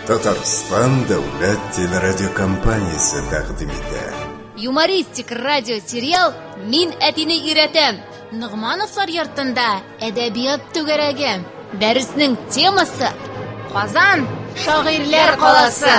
Татарстан дәүләт телерадиокомпаниясе тәкъдим итә. Юмористик радиосериал «Мин әтине өйрәтәм». Нугмановлар йортында әдәбият түгәрәге. Дәреснең темасы Казан шагыйрьләр каласы.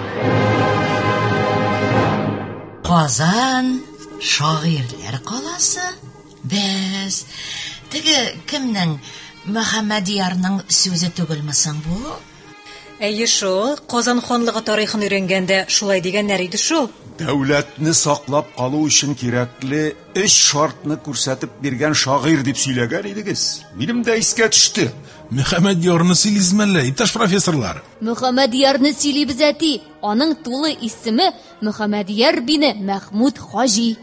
Казан шагыйрьләр каласы? Без теге кемнең Мөхәммәдиярның сүзе түгелмесең бу? Әйе шул, Казан ханлыгы тарихын өйрәнгәндә шулай дигәннәр иде шул. Дәүләтне саклап калу өчен кирәкле 3 шартны күрсәтеп биргән шагыйрь дип сөйләгән идегез. Минем дә искә төште. Мөхәммәдиярны сөйлисезме, иптәш профессорлар? Мөхәммәдиярны сөйлибез әти. Аның тулы исеме Мөхәммәдияр бине Мәхмүд Хаҗи.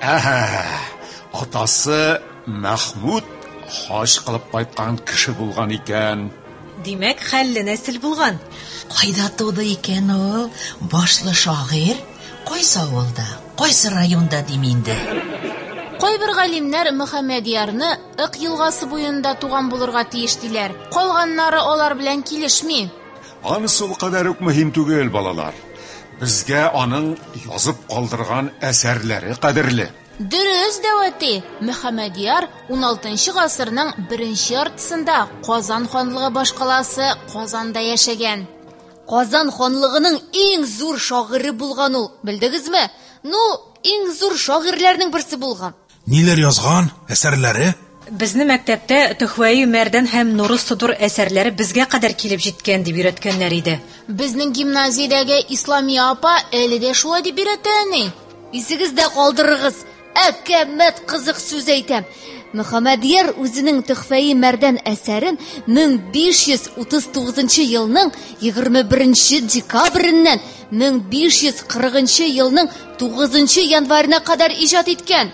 Атасы Мәхмүд Хаҗ кылып кайткан кеше булган икән. Димәк, хәлле нәсел булган. Кайда туды икән ул? Башлы шагыйрь? Кайсы авылда, кайсы районда дим инде? Кайбер галимнәр Мөхәммәдиярны Ык елгасы буенда туган булырга тиеш диләр. Калганнары алар белән килешми. Анысы ул кадәр үк мөһим түгел, балалар. Безгә аның язып калдырган әсәрләре кадерле. Дөрес дәвәти, Мөхәммәдияр 16 гасырның 1нче яртысында Казан ханлыгы башкаласы Казанда яшәгән. Казан ханлыгының иң зур шагыйре булган ул, белдегезме? Иң зур шагыйрьләрнең берсе булган. Ниләр язган? Әсәрләре? Безне мәктәптә Төхвәи Мәрдән һәм Нурус Судур әсәрләре безгә кадәр килеп җиткән дип өйрәткәннәр иде. Безнең гимназиядәге Исламия апа әле дә шулай дип өйрәтә. Исегездә калдырыгыз. Әкәмәт кызык сүз әйтәм. Мөхәммәдияр үзенең Төхфәи Мәрдән әсәрен 1539 елның 21 декабреннән 1540 елның 9 январына кадәр иҗат иткән.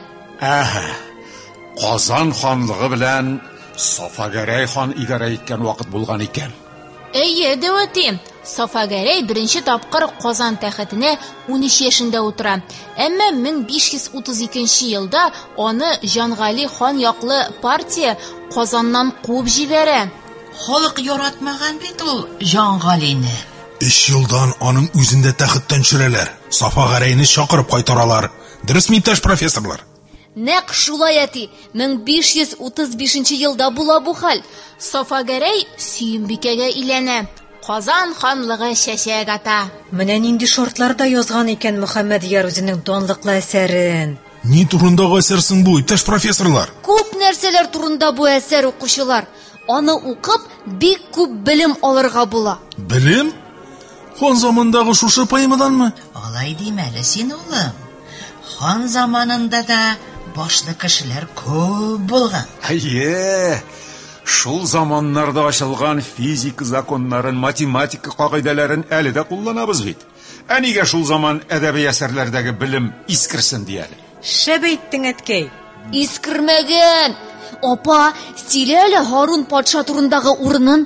Казан ханлыгы белән Сафагәрәй хан идарә иткән вакыт булган икән. Әйе, дәвәти. Сафагәрәй беренче тапкыр Казан тәхетенә 13 яшендә утыра. Әмма 1532 елда аны Җангали хан яклы партия Казаннан куып җибәрә. Халык яратмаган бит ул Җангалине. 3 елдан аның үзендә тәхеттән төшерәләр. Сафагәрәйне чакырып кайтаралар. Дөресме, иптәш профессорлар? Нәкъ шулай әти. 1535 елда була бу хәл. Сафагәрәй Сөембикәгә иләнә. Казан ханлыгы чәчәк ата. Менә нинди шартларда язган икән Мөхәммәдияр үзенең данлыклы әсәрен. Ни турындагы әсәрсең бу, иптәш профессорлар? Күп нәрсәләр турында бу әсәр укучылар. Аны укып бик күп белем алырга була. Белем? Хан замандагы шушы поэмаданмы? Алай димәле син, улым. Хан заманында да башлы кешеләр күп булган. Әйе. Шул заманнарда ачылган физика законнарын, математика кагыйдәләрен әле дә кулланабыз бит. Нигә шул заман әдәби әсәрләрдәге белем искерсен дияле? Шәп әйттең, әткәй. Искермәгән. Апа, сөйлә әле Харун патша турындагы урынын.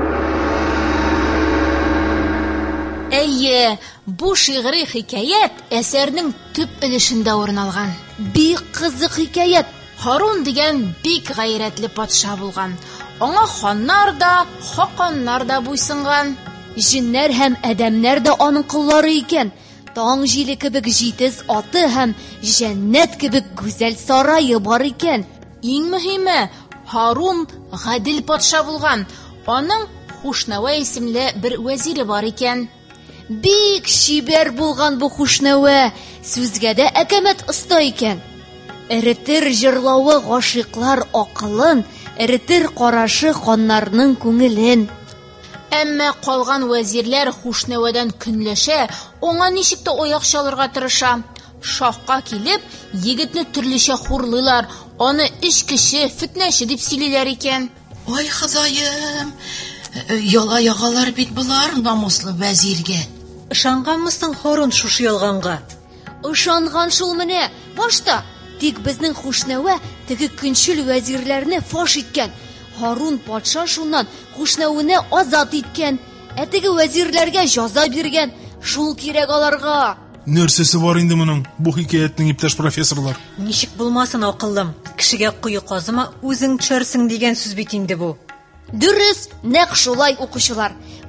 Әйе, бу шигъри хикаят әсәрнең төп өлешендә урын алган. Бик кызык хикаят. Харун дигән бик гайрәтле патша булган. Аңа ханнар да, хаканнар да буйсынган. Җиннәр һәм әдәмнәр дә аның куллары икән. Таң җиле кебек җитез аты һәм җәннәт кебек гүзәл сарае бар икән. Иң мөһиме, Харун гадел патша булган. Аның Хушнава исемле бер вәзире бар икән. Бик шибәр булган бу Хушнава, сүзгә дә әкәмәт оста икән. Эретер җырлавы гашыйклар акылын, эретер карашы ханнарның күңелен. Әмма калган вәзирләр Хушнавадан көнләшә, аңа ничек тә аяк чалырга тырыша. Шаһка килеп, егетне төрлечә хурлыйлар, аны эчкече, фитнәче дип сөйлиләр икән. Ой, Ходаем, яла ягалар бит булар намуслы вәзиргә. Ышанганмысың Харун шушы ялганга? Ышанган шул менә. Башта тик безнең Хушнава теге көнчел вәзирләрне фаш иткән. Харун патша шуннан Хушнаваны азат иткән. Теге вәзирләргә җәза биргән. Шул кирәк аларга. Нәрсәсе бар инде моның, бу хикаятның, иптәш профессорлар? Ничек булмасын, акыллым. Кешегә куе казыма, үзең төшәрсең дигән сүз бит инде бу. Дөрес, нәкъ шулай укучылар.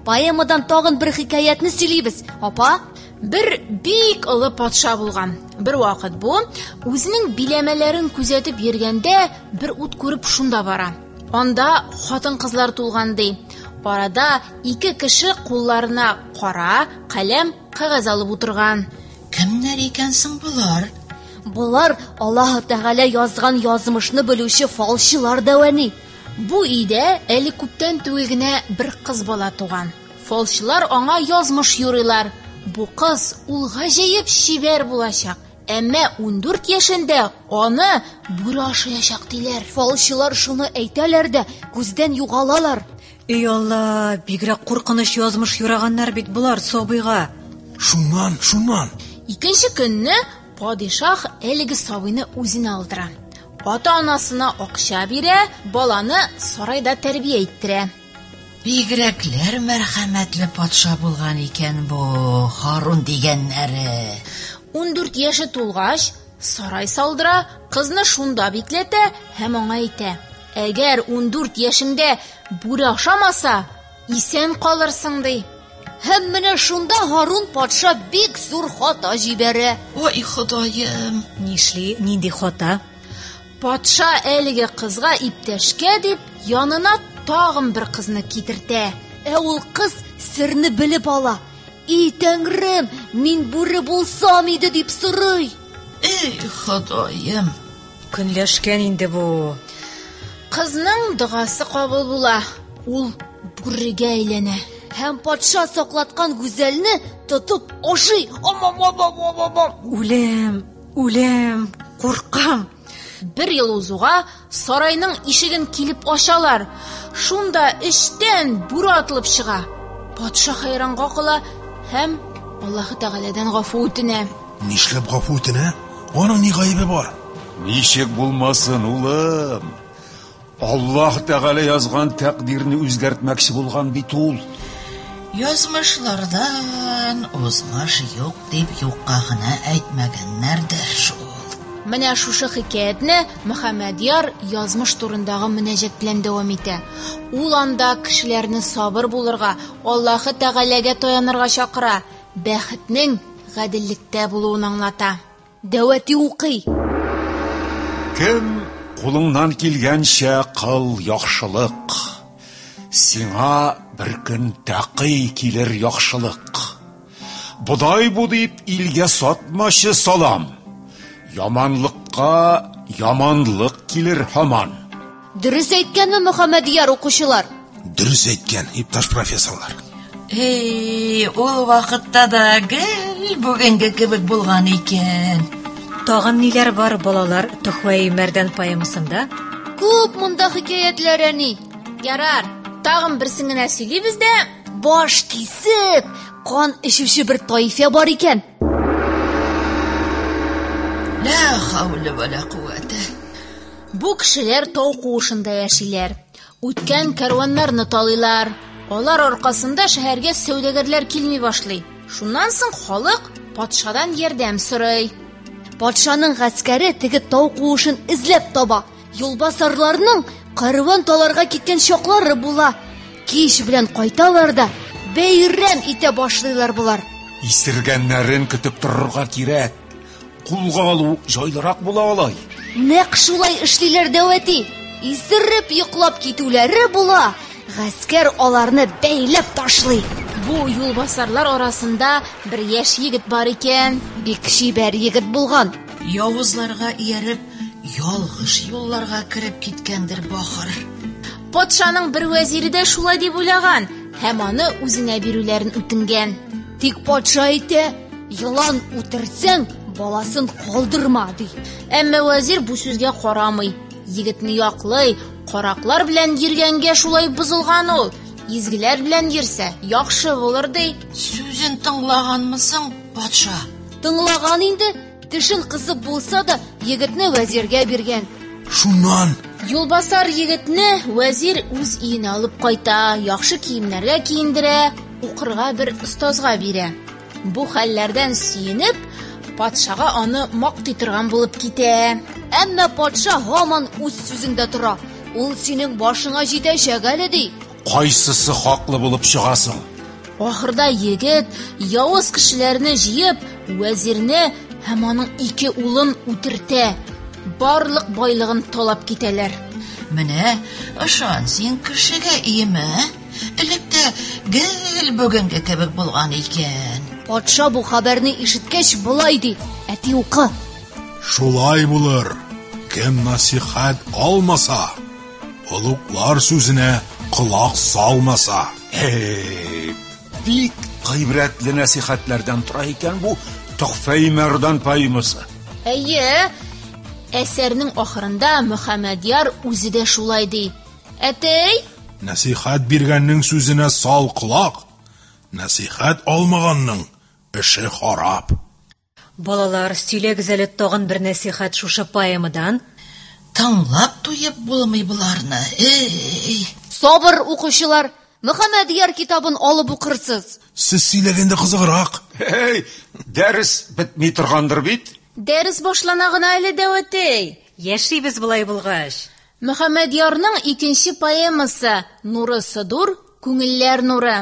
поэмадан тагын бер хикаятны сөйлибез, апа. Бер бик олы патша булган. Бер вакыт бу үзенең биләмәләрен күзәтеп йөргәндә бер ут күреп шунда бара. Анда хатын-кызлар тулган ди. Арада 2 кеше кулларына кара, каләм, кагаз алып утырган. Кемнәр икән соң булар? Булар Аллаһ Тәгалә язган язмышны белүче фалчылар дәвани. Бу өйдә әле күптән түгел генә бер кыз бала туган. Фалчылар аңа язмыш юрыйлар. Бу кыз ул гаҗәеп шибәр булачак. Әмма 14 яшендә аны бүре ашаячак диләр. Фалчылар шуны әйтәләр дә күздән югалалар. Эй Алла, бигрәк куркыныч язмыш юраганнар бит булар сабыйга. Шуннан. Икенче көнне падишаһ әлеге сабыйны үзенә алдыра. Ата-анасына акча бирә, баланы сарайда тәрбия иттерә. Бигрәкләр мәрхәмәтле патша булган икән бу, Харун дигәннәре. 14 яше тулгач, сарай салдыра, кызны шунда бикләтә һәм аңа әйтә: "Әгәр 14 яшеңдә бүре ашамаса, исән калырсың" ди. Һәм менә шунда Харун патша бик зур хата җибәрә. Ой, Ходаем. Нишли, нинди хата? Патша әлеге кызга иптәшкә дип янына тагын бер кызны китертә. Ул кыз сирне белеп ала. "И Тәңрем, мин бүре булсам иде" дип сорый. Эй, Ходаем. Көнләшкән инде бу. Кызның дугасы кабул була. Ул бүрегә әйләнә. Һәм патша саклаткан гүзәлне тотып ашый. Үлем, куркам. Бер ел узуга сарайның ишеген килеп ачалар. Шунда эштән бүре атылып чыга. Патша хайранга кала һәм Аллаһ Тәгаләдән гафу үтенә. Нишләп гафу үтенә? Аның ни гаебе бар? Ничек булмасын, улым? Аллаһ Тәгалә язган тәкъдирне үзгәртмәкче булган бит ул. Язмышлардан узмыш юк дип юкка гына әйтмәгәннәрдер шул. Менә шушы хикәятне Мөхәммәдияр язмыш турындагы мөнәҗәт белән дәвам итә. Ул анда кешеләрне сабыр булырга, Аллаһ Тәгаләгә таянырга чакыра, бәхетнең гаделлектә булуын аңлата. Дәвати укый. Кем кулыңнан килгәнчә кыл яхшылык. Сиңа бер көн тәкый килер яхшылык. Будай бу дип илгә сатмачы салам. Яманлыкка яманлык килер һаман. Дөрес әйткәнме Мөхәммәдияр укучылар? Дөрес әйткән, иптәш профессорлар. Эй, ул вакытта да гел бүгенге кебек булган икән. Тагын ниләр бар балалар Тухвай Мәрдән поэмасында? Күп монда хикәятләр әни. Ярар, тагын берсен генә сөйлибез дә, Баш кисеп, кан эчүче бер таифа бар икән. Ла хавла ва ла кувата. бу кешеләр тау куышында яшиләр. Үткән кәрваннарны талыйлар. Алар аркасында шәһәргә сәүдәгәрләр килми башлый. Шуннан соң халык патшадан ярдәм сорый. Патшаның гаскәре теге тау куышын эзләп таба. Юлбасарларның кәрван таларга киткән чаклары була. Кич белән кайталар да бәйрәм итә башлыйлар булар. Исергәннәрен көтеп торырга кирәк. Кулга алу җайлырак була алай. Нәкъ шулай эшлиләр дәвәти. Исереп йоклап китүләре була. Гаскәр аларны бәйләп ташлый. Бу юлбасарлар арасында бер яшь егет бар икән. Бик шибәр егет булган. Явызларга ияреп, ялгыш юлларга кирип киткәндер бахыр. Патшаның бер вәзире дә шулай дип уйлаган һәм аны үзенә бирүләрен үтенгән. Тик патша әйтә, елан үтерсәң, баласын калдырма ди. Әмма вәзир бу сүзгә карамый. Егетне яклый, караклар белән йөргәнгә шулай бузылган ул. Изгеләр белән йөрсә, яхшы булыр ди. Сүзен тыңлаганмысың, патша? Тыңлаган инде, тешен кысып булса да, егетне вәзиргә биргән. Шуннан Юлбасар егетне вәзир үз өенә алып кайта, яхшы киемнәргә киендерә, укырга бер остазга бирә. Бу хәлләрдән сөенеп, патшага аны мактый торган булып китә. Әмма патша һаман үз сүзендә тора. Ул синең башыңа җитәчәк әле ди. Кайсысы хаклы булып чыгасың? Ахырда егет явыз кешеләрне җыеп, вәзирне һәм аның 2 улын үтертә. Барлык байлыгын талап китәләр. Менә ышан син кешегә име? Электә гел бүгенге кебек булган икән. Патша бу хәбәрне ишеткәч булай ди. Әти укы. Шулай булыр. Кем насихат алмаса, олуглар сүзенә колак салмаса. Бик гыйбрәтле насихатлардан тора икән бу Төхфә-и Мәрдан поэмасы. Әйе, әсәрнең ахырында Мөхәммәдъяр үзе дә шулай ди. Әтей, Насихат биргәннең сүзенә сал колак, насихат алмаганның эше харап. Балалар, сөйләгез әле тагын бер насихат шушы поэмадан. Тыңлап туеп булмый буларны. Сабыр укучылар, Мөхәммәдъяр китабын алып укырсыз. Сез сөйләгәндә кызыграк. Дәрес бетми торгандыр бит. дәрес башлана гына әле дә әтей. Яшибез булай булгач. Мөхәммәдъярның 2нче поэмасы Нуры Сыдур, Күңелләр нуры.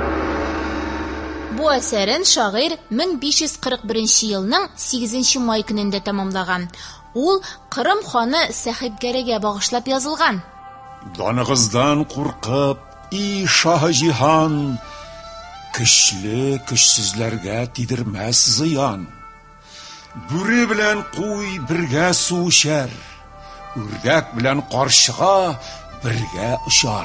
Бу әсәрен шагыйрь 1541 елның 8 май көнендә тәмамлаган. Ул Кырым ханы Сәхибгәрәгә багышлап язылган. Даныгыздан куркып, и шаһы җиһан, көчле көчсезләргә тидермәс зыян. Бүре белән куй бергә су эчәр, үрдәк белән карчыга бергә очар.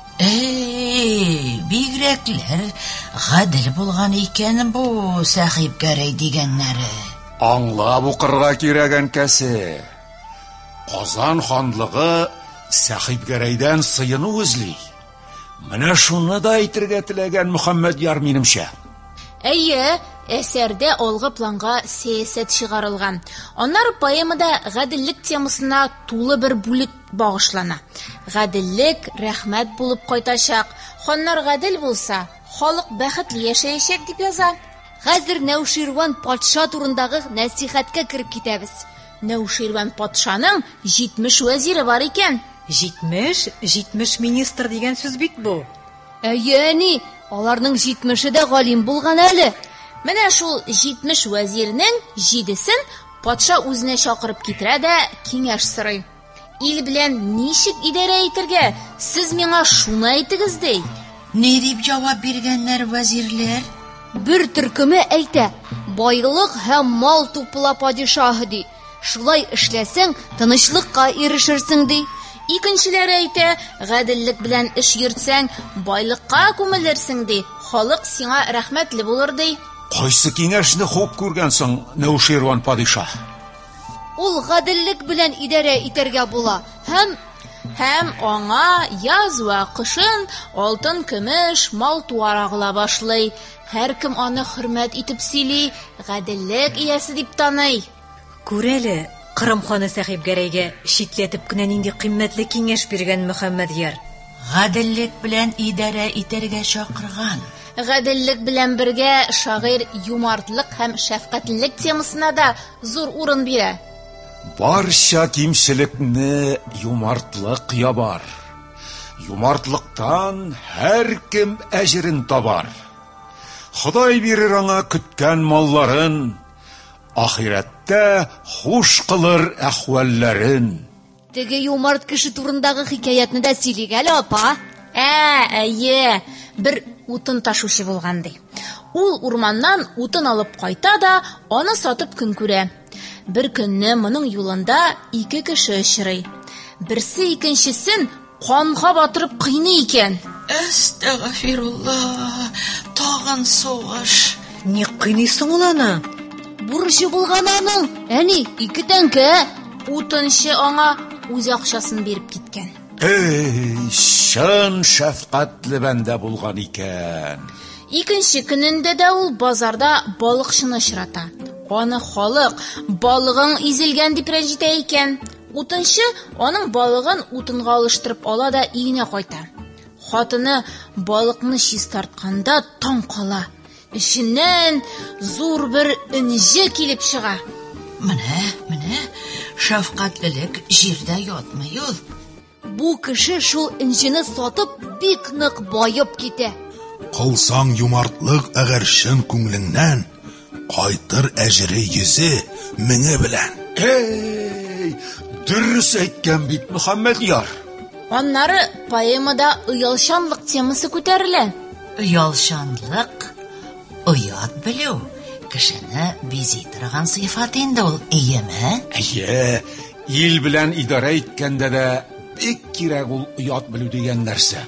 Бигрәкләр гадел булган икән бу Сәхибгәрәй дигәннәре. Аңлап укырга кирәгән кәсе. Казан ханлыгы Сәхибгәрәйдән сыйыну эзли. Менә шуны да әйтергә теләгән Мөхәммәдъяр минемчә. Әйе, әсәрдә алгы планга сәясәт чыгарылган. Аннары поэмада гаделлек темасына тулы бер бүлек багышлана. Гаделлек рәхмәт булып кайтачак. Ханнар гадел булса, халык бәхетле яшәячәк дип яза. Хәзер Нәүширван патша турындагы насихаткә кереп китәбез. Нәүширван патшаның 70 вәзире бар икән. 70 министр дигән сүз бит бу. Әйе, әни, аларның 70-е дә галим булган әле. Менә шул 70 вәзирнең 7-сен патша үзенә чакырып китерә дә киңәш сорый. Ил белән ничек идарә итәргә? Сез миңа шуны әйтегез ди. Ни дип җавап биргәннәр вәзирләр? Бер төркеме әйтә, байлык һәм мал туплы падишаһы ди. Шулай эшләсәң, тынычлыкка ирешерсең ди. Икенчеләре әйтә, гаделлек белән эш йөртсәң, байлыкка күмелерсең ди. Халык сиңа рәхмәтле булыр ди. Кайсы киңәшне хуп күргәнсең, Нәүширван падиша? Ул гаделлек белән идарә итәргә була. Һәм аңа яз вә кышын алтын, көмеш, мал туарагыла башлый. Һәркем аны хөрмәт итеп сөйли, гаделлек иясе дип таный. Күрәле, Кырым ханы Сәхибгәрәйгә шикләтеп кенә нинди кыйммәтле киңәш биргән Мөхәммәдъяр. Гаделлек белән идарә итәргә чакырган. Гаделлек белән бергә шагыйрь юмартлык һәм шәфкатьлелек темасына да зур урын бирә. Барча кимчелекне юмартлык ябар. Юмартлыктан һәркем әҗерен табар. Ходай бирер аңа көткән малларын, ахирәттә хуш кылыр әхвәлләрен. Теге юмарт кеше турындагы хикаятны да сөйлик әле, апа. Әйе, бер утын ташучы булган ди. Ул урманнан утын алып кайта да, аны сатып көн күрә. Бер көнне моның юлында 2 кеше очрый. Берсе икенчесен канга батырып кыйный икән. Әстәгъфирулла, тагын сугыш. Ни кыйныйсың ул аны? Бурычы булган аның. Әни, 2 тәңкә. Утынчы аңа үз акчасын биреп киткән. Шын шәфкатьле бәндә булган икән. Икенче көнендә дә ул базарда балыкчыны очрата. Аны халык балыгың изелгән дип рәнҗитә икән. Утынчы аның балыгын утынга алыштырып ала да өенә кайта. Хатыны балыкны чистартканда таң кала. Ишеннән зур бер инҗе килеп чыга. Менә, шәфкатьлелек җирдә ятмый ул. Бу кеше шул инҗене сатып бик нык байып китә. Кылсаң юмартлык әгәр чын күңлеңнән, кайтыр әҗре 100,000 белән. Эй, дөрес әйткән бит Мөхәммәдъяр. Аннары поэмада ыялчанлык темасы күтәрелә. Оялчанлык, оят белү, кешене бизи торган сыйфат инде ул, иеме? Әйе, ил белән идара иткәндә дә бик кирәк ул оят белү дигән нәрсә.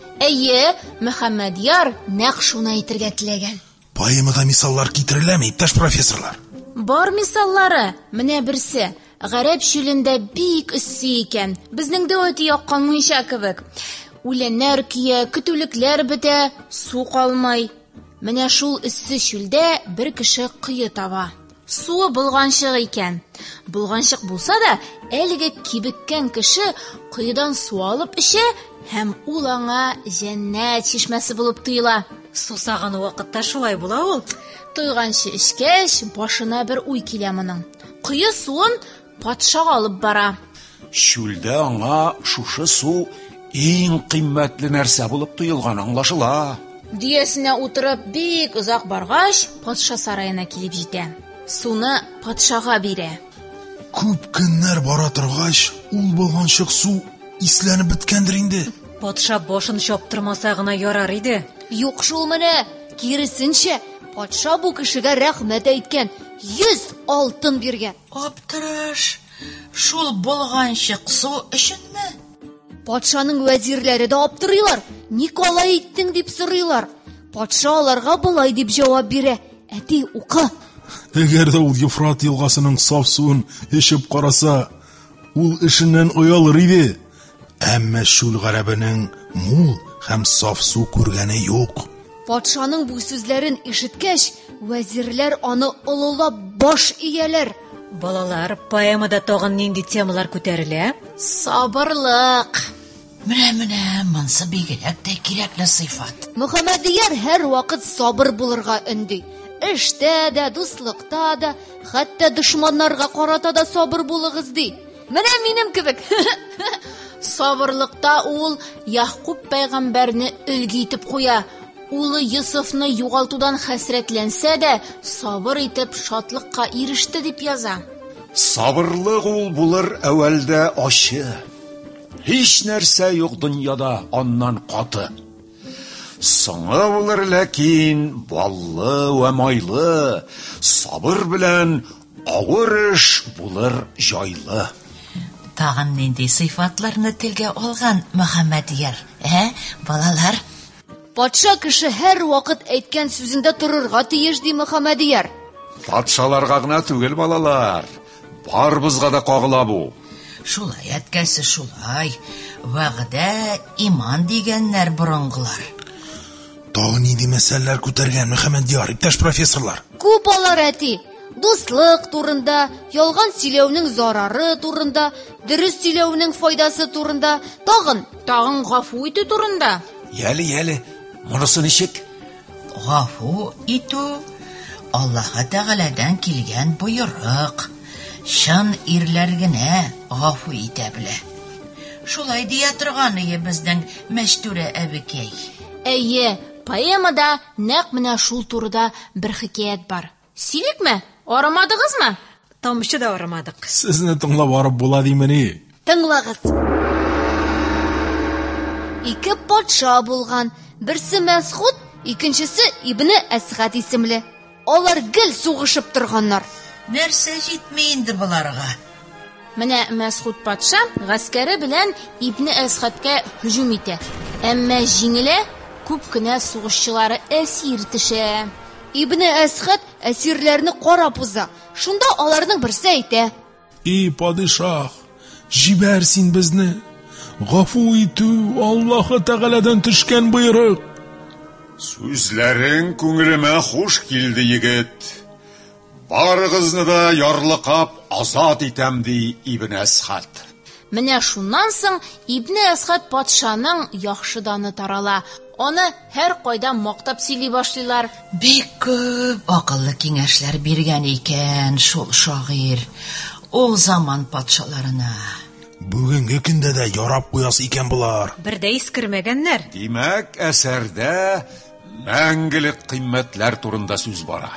Әйе, Мөхәммәдъяр нәкъ шуны әйтергә теләгән. Поэмада мисаллар китереләме, иптәш профессорлар? Бар мисаллары. Менә берсе. Гарәп чүлендә бик эссе икән. Безнең дә өте яккан муенча кебек. Үләннәр кия, көтүлекләр бетә, су калмай. Менә шул эссе чүлдә бер кеше кые таба. Суы булганчык икән. Булганчык булса да, әлеге кибеккән кеше кыйдан су алып эчә һәм ул аңа җәннәт чишмәсе булып тоела. Сусаган вакытта шулай була ул. Тойганчы эчкәч, башына бер уй килә моның. Кые суын патшага алып бара. Шүлдә аңа шушы су иң кыйммәтле нәрсә булып тоелган аңлашыла. Дөясенә утырып бик озак баргач, патша сараена килеп җитә. Суны патшага бирә. Күп көннәр бара торгач, ул булганчык су исләнеп беткәндер инде. Патша башын чаптырмаса гына ярар иде. Юк шул менә, киресенчә, патша бу кешегә рәхмәт әйткән, 100 алтын биргән. Аптыраш, шул булганчык су өченме? Патшаның вәзирләре дә аптырыйлар. Ник алай иттең дип сорыйлар. Патша аларга болай дип җавап бирә. Әти, укы. Әгәр дә ул Ефрат елгасының саф суын эчеп караса, ул эшеннән оялыр иде. Әмма шул гарәбенең мул һәм саф су күргәне юк. Патшаның бу сүзләрен ишеткәч, вәзирләр аны олылап баш ияләр. Балалар, поэмада тагын нинди темалар күтәрелә? Сабырлык. Менә, монсы бигрәк тә кирәкле сыйфат. Мөхәммәдъяр һәр вакыт сабыр булырга өнди. Эштә дә, дуслыкта да, хәтта дошманнарга карата да сабыр булыгыз ди. Менә минем кебек. Сабырлыкта ул Яқуб пәйгамбәрне үлги итеп куя. Улы Йосыфны югалтудан хәсрәтләнсә дә, сабыр итеп шатлыкка иреште дип яза. Сабырлык ул булыр әвәлдә ачы. Һич нәрсә юк дөньяда аннан каты. Соңы булыр ләкин баллы вә майлы. Сабыр белән авыр эш булыр җайлы. Тагын нинди сыйфатларны телгә алган Мөхәммәдъяр? Балалар? Патша кеше һәр вакыт әйткән сүзендә торырга тиеш ди Мөхәммәдъяр. Патшаларга гына түгел, балалар. Барыбызга да кагыла бу. Шулай әткәсе шулай. Вәгъдә, иман дигәннәр борынгылар. Тагын нинди мәсьәләләр күтәргән Мөхәммәдъяр, иптәш профессорлар? Күп алар әти. Дуслык турында, ялган сөйләүнең зарары турында, дөрес сөйләүнең файдасы турында, Тагын гафу итү турында. Яли, монысы ничек? Гафу итү Аллаһ Тәгаләдән килгән буйрык. Шын ирләр генә гафу итә белә. Шулай дия торган иде безнең Мәчтүрә әбекәй. Әйе, поэмада нәкъ менә шул турыда бер хикәят бар. Сөйликме? Арамадыгызмы? Тамчы да арамадык. Сезне тыңлап барып була димени? Тыңлагыз. Ике патша булган. Берсе Мәсхуд, икенчесе Ибне Әсхат исемле. Алар гел сугышып торганнар. Нәрсә җитми инде буларга? Менә Мәсхуд патша гаскәре белән Ибне Әсхаткә һөҗүм итә. Әмма җиңелә, күп кенә сугышчылары әсир төшә. Ибне Әсхат әсирләрне карап уза. Шунда аларның берсе әйтә: И падишах, җибәр син безне. Гафу итү Аллаһ Тәгаләдән төшкән буйрык. Сүзләрең күңелемә хуш килде, егет. Барыгызны да ярлыкап азат итәм ди Ибне Әсхат. Менә шуннан соң Ибне Әсхат патшаның яхшы даны тарала. Аны һәр кайда мактап сөйли башлыйлар. Бик күп акыллы киңәшләр биргән икән шул шагыйрь ул заман патшаларына. Бүгенге көндә дә ярап куясы икән булар. Бердә искермәгәннәр. Димәк, әсәрдә мәңгелек кыйммәтләр турында сүз бара.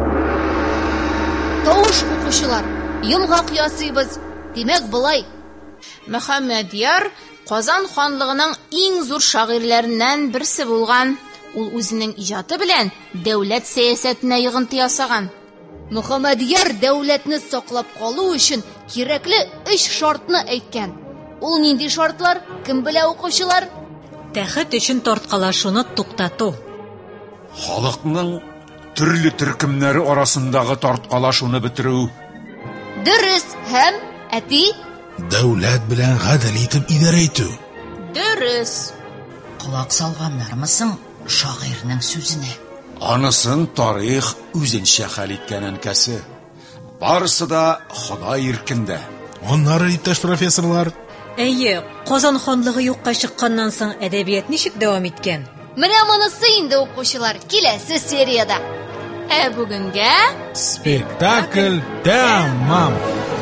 Тавыш укучылар, йомгак ясыйбыз. Димәк болай. Мөхәммәдияр Казан ханлыгының иң зур шагыйрьләреннән берсе булган. Ул үзенең иҗаты белән дәүләт сәясәтенә йогынты ясаган. Мөхәммәдияр дәүләтне саклап калу өчен кирәкле 3 шартны әйткән. Ул нинди шартлар? Кем белә, укучылар? Тәхет өчен тарткалашуны туктату. Халыкның төрле төркемнәре арасындагы тарткалашуны бетерү. Дөрес һәм әти? Дәүләт белән гадел итеп идарә итү. Дөрес. Колак салганнармысың шагыйрьнең сүзенә? Анысын тарих үзенчә хәл иткән әнкәсе. Барысы да Ходай иркендә. Аннары иптәш профессорлар, Әйе, Казан ханлыгы юкка чыкканнан соң әдәбият ничек дәвам иткән? Менә монысы инде, укучылар, киләсе сериядә. Бүгенгә спектакль тәмам.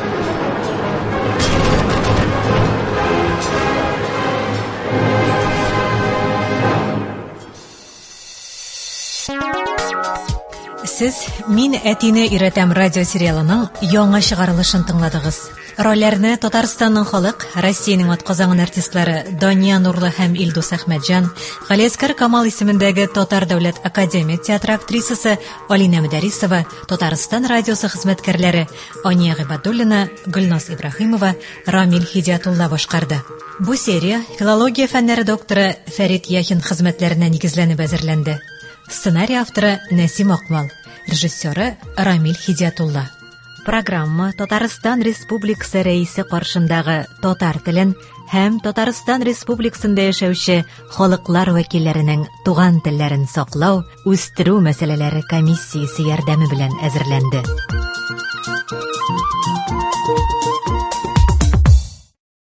Сез «Мин әтине өйрәтәм» радиосериалының яңа чыгарылышын тыңладыгыз. Рольләрне Татарстанның халык, Россиянең атказанган артистлары Дания Нурлы һәм Илдус Әхмәтҗан, Галиәскәр Камал исемендәге Татар дәүләт академия театры актрисасы Алина Мөдәрисова, Татарстан радиосы хезмәткәрләре Ания Гыйбадуллина, Гөлназ Ибраһимова, Рамил Хидиятулла башкарды. Бу серия филология фәннәре докторы Фәрит Яхин хезмәтләренә нигезләнеп әзерләнде. Сценарий авторы Нәсим Акмал, режиссеры Рамил Хидиятулла. Программа Татарстан Республикасы рәисе каршындагы татар телен һәм Татарстан Республикасында яшәүче халыклар вәкилләренең туган телләрен саклау, үстерү мәсьәләләре комиссиясе ярдәме белән әзерләнде.